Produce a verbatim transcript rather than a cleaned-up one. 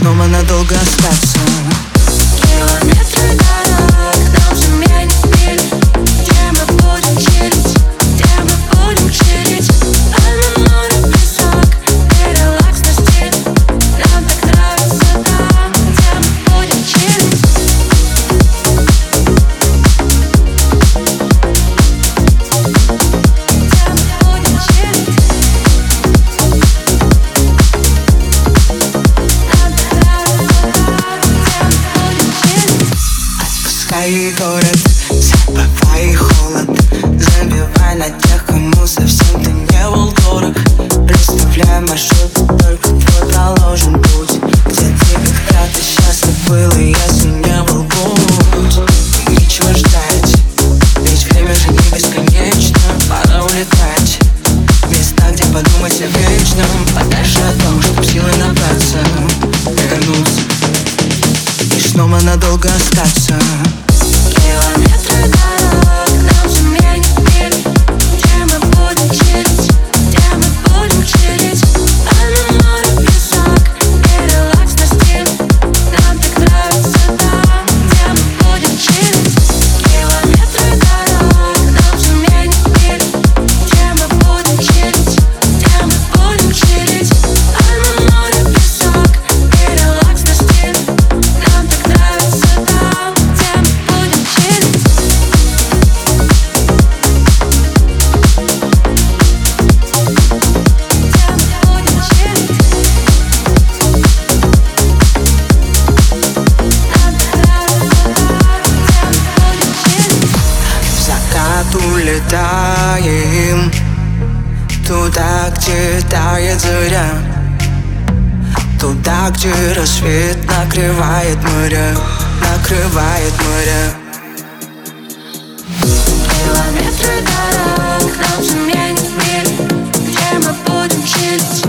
снова надолго остаться. Километры дорог нам заменит мир, где мы будем чилить, где мы будем чилить. Альма море, песок и релакс на стиль. Нам так нравится там, где мы будем чилить. Отпускай город, забывай холод, забивай на тех, кому совсем ты не был дорог. Представляй маршрут, только твой проложен путь, где ты когда-то счастлив был, и если не был путь. Нечего ждать, ведь время же не бесконечно. Пора улетать в места, где подумать о вечном, подальше от дома, чтоб силы набраться, вернуться и снова надолго остаться. Километры дорог нам заменит мир, где мы будем чилить, где мы будем чилить. Альма море, песок и релакс на стиль. Нам так нравится там, где мы будем чилить. Километры дорог нам заменит мир, где мы будем чилить, где мы будем чилить. Альма море, песок и релакс на стиль. Нам так нравится там, где мы будем чилить. В закат улетаем туда, где тает заря, туда, где рассвет накрывает моря, накрывает моря. Километры дорог нам заменит мир, где мы будем чилить,